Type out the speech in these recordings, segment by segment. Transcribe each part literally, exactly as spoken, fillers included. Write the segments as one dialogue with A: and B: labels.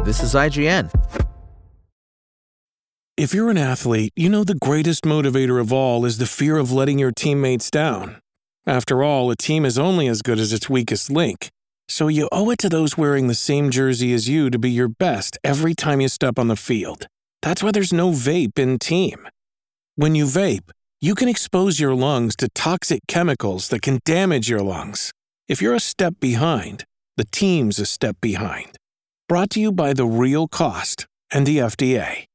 A: This is I G N.
B: If you're an athlete, you know the greatest motivator of all is the fear of letting your teammates down. After all, a team is only as good as its weakest link. So you owe it to those wearing the same jersey as you to be your best every time you step on the field. That's why there's no vape in team. When you vape, you can expose your lungs to toxic chemicals that can damage your lungs. If you're a step behind, the team's a step behind. Brought to you by The Real Cost and the F D A.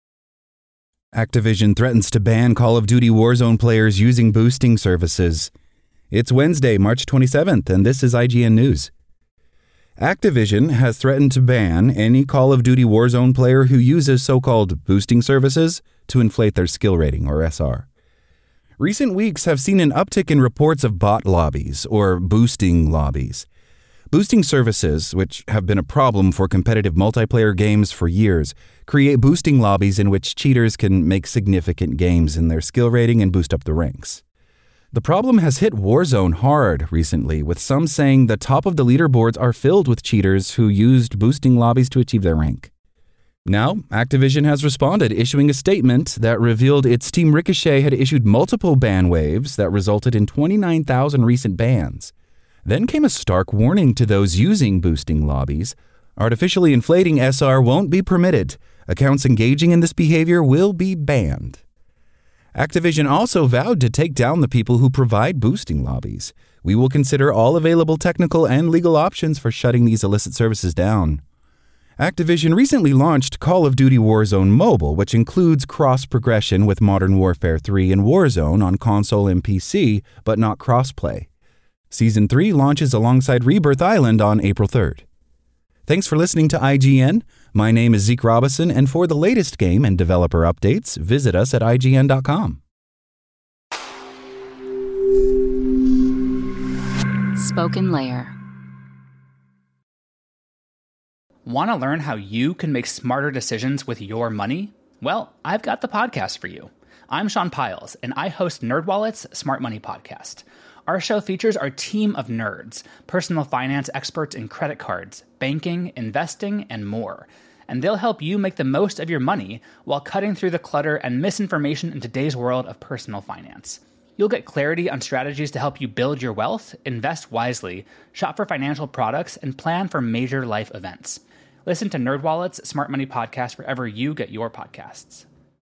C: Activision threatens to ban Call of Duty Warzone players using boosting services. It's Wednesday, March twenty-seventh, and this is I G N News. Activision has threatened to ban any Call of Duty Warzone player who uses so-called boosting services to inflate their skill rating, or S R. Recent weeks have seen an uptick in reports of bot lobbies, or boosting lobbies. Boosting services, which have been a problem for competitive multiplayer games for years, create boosting lobbies in which cheaters can make significant gains in their skill rating and boost up the ranks. The problem has hit Warzone hard recently, with some saying the top of the leaderboards are filled with cheaters who used boosting lobbies to achieve their rank. Now, Activision has responded, issuing a statement that revealed its Team Ricochet had issued multiple ban waves that resulted in twenty-nine thousand recent bans. Then came a stark warning to those using boosting lobbies. Artificially inflating S R won't be permitted. Accounts engaging in this behavior will be banned. Activision also vowed to take down the people who provide boosting lobbies. We will consider all available technical and legal options for shutting these illicit services down. Activision recently launched Call of Duty Warzone Mobile, which includes cross-progression with Modern Warfare three and Warzone on console and P C, but not cross-play. Season three launches alongside Rebirth Island on April third. Thanks for listening to I G N. My name is Zeke Robison, and for the latest game and developer updates, visit us at I G N dot com.
D: Spoken Layer.
E: Want to learn how you can make smarter decisions with your money? Well, I've got the podcast for you. I'm Sean Piles, and I host NerdWallet's Smart Money Podcast. Our show features our team of nerds, personal finance experts in credit cards, banking, investing, and more. And they'll help you make the most of your money while cutting through the clutter and misinformation in today's world of personal finance. You'll get clarity on strategies to help you build your wealth, invest wisely, shop for financial products, and plan for major life events. Listen to NerdWallet's Smart Money Podcast wherever you get your podcasts.